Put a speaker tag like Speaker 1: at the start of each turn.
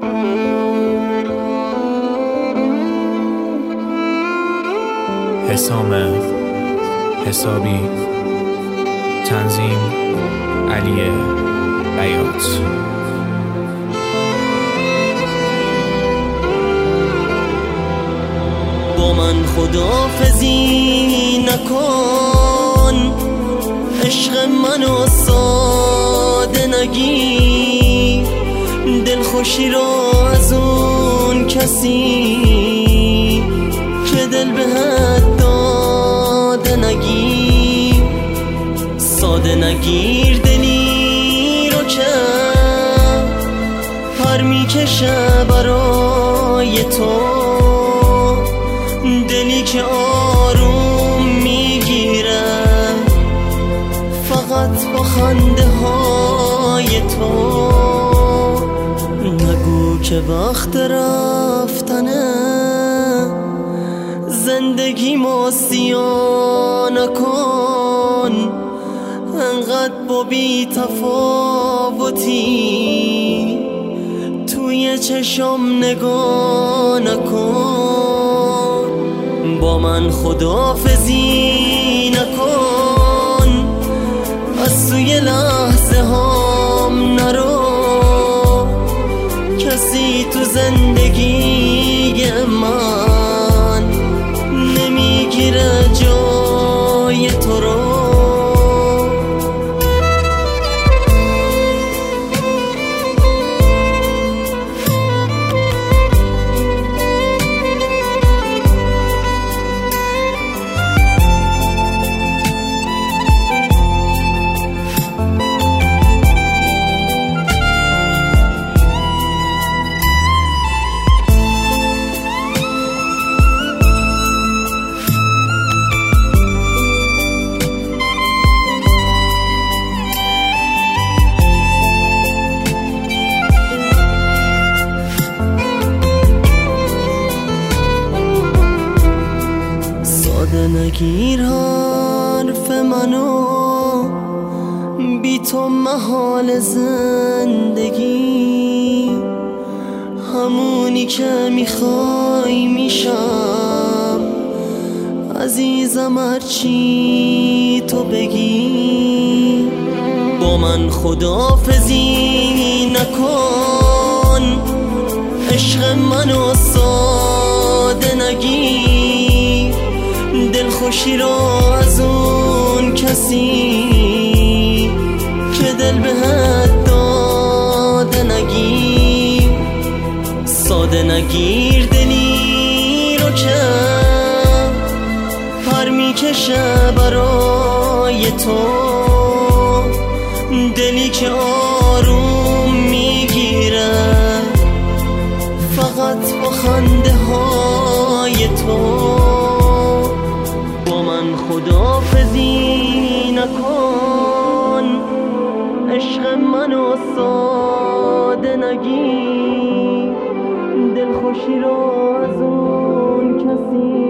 Speaker 1: حسام حسابی، تنظیم علی بیات.
Speaker 2: با من خداحافظی نکن، عشق منو ساده نگیر، دلخوشی رو از اون کسی که دل بهت داده نگیر. ساده نگیر دلی رو که پر میکشه برای تو، دلی که آروم میگیره فقط با خنده های تو. نگو که وقت رفتنه، زندگی مستیا نکن، انقدر با بی تفاوتی توی چشم نگاه نکن. با من خداحافظی نکن، از توی لحظه هام نرو، کسی تو زندگی من نمیگیره جای تو رو. نگیر حرف منو، بی تو محال زندگی، همونی که میخوای میشم عزیزم هرچی تو بگی. با من خداحافظی نکن، عشق منو ساده نگیر، دلخوشی رو از اون کسی که دل بهت داده نگیر. ساده نگیر دلی رو که پر میکشه برای تو، دلی که آروم میگیره فقط با خنده های تو. خداحافظی نکن، عشق منو ساده نگیر، دلخوشی رو از اون کسی